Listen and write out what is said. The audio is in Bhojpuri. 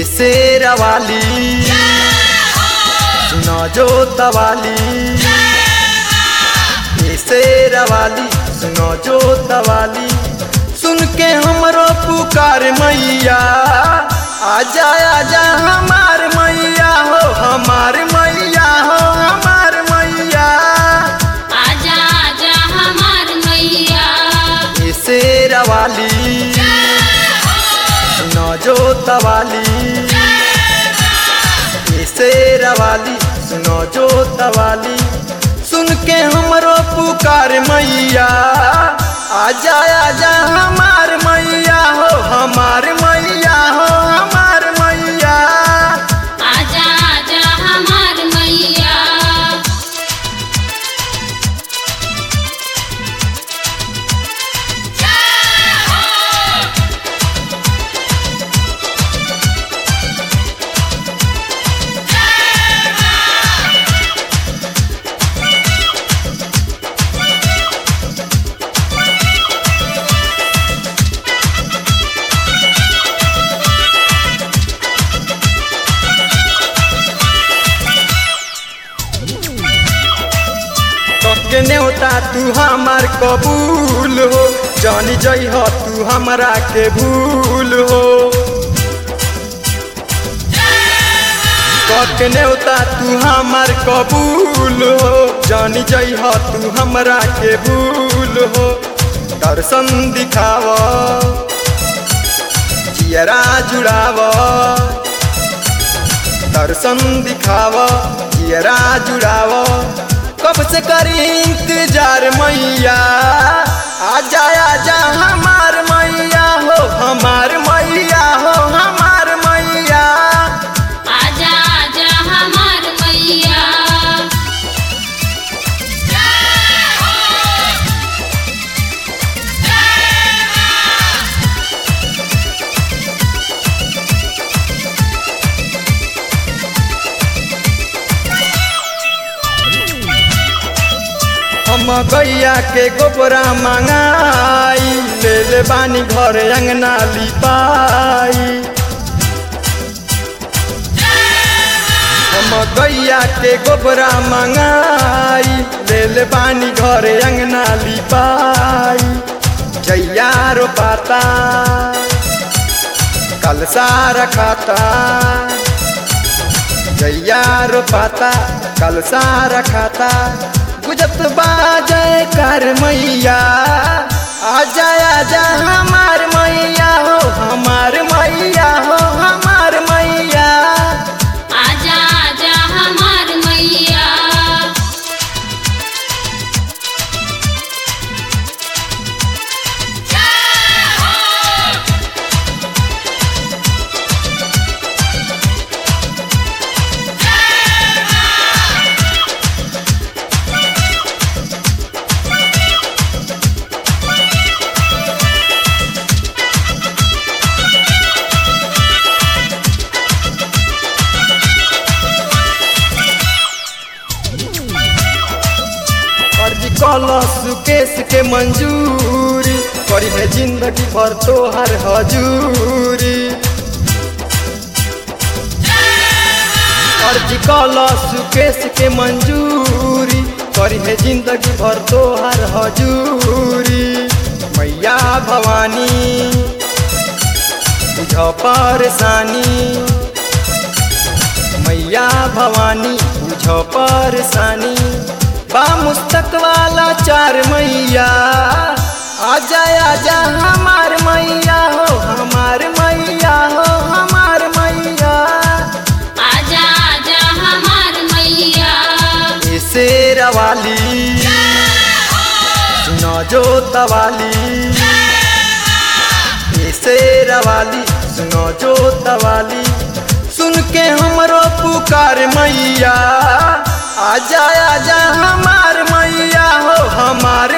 शेरा वाली सुनो जोत वाली, शेरा वाली सुनो जोत वाली, सुन के हमरो पुकार मैया, आजा आजा हमार मैया हो, हमार मैया हो, हमार मैया, आजा आजा हमार मैया। शेरा वाली सुनो जोत वाली, शेरा वाली सुनो जोत वाली, सुन के हमरो पुकार मैया, आजा आजा हमार मैया हो, हमार मैया हो, हमार मैया, आजा आजा हमार मैया। के न्योता तू हमार कबूल हो, जानी जई हो तू हमरा के भूल हो, के न्योता तू हमार कबूल हो, जानी जई हो तू हमरा के भूल हो, दर्शन दिखाव जियरा जुड़ाव, दर्शन दिखाव जियरा जुड़ाव, कब से करी इंतजार मैया, आजा आजा हमार मैया हो, हमार मैया हो, हमार मैया, आजा आजा हमार मैया। हम गैया के गोबरा मंगाई, ले ले बानी घर अंगना लिपाई, हम गैया के गोबरा मंगाई, ले ले बानी घर अंगना लिपाई, जैया रोपाता कलसा रखाता, जैया रोपाता कलसा रखाता, गुजत बाजे कर मैया, आजा आजा हमार मैया हो, हमार मैया हो, हमार मैया, आजा आजा हमार मैया। कलश केस के मंजूरी, करी है जिंदगी भर तोहर हजूरी, अर्जी कलश केस के मंजूरी, करी है जिंदगी भर तोहर हजूरी, मैया भवानी बुझ परेशानी, मैया भवानी बुझ परेशानी, बा मुस्तक वाला चार मैया, आजा आजा हमार मैया हो, हमार मैया हो, हमार मैया, आजा आजा हमार मैया। शेरा वाली सुनो जोत वाली, शेरा वाली सुनो जोत वाली, सुन के हमरो पुकार मैया, आजा आजा हमार मैया हो, हमार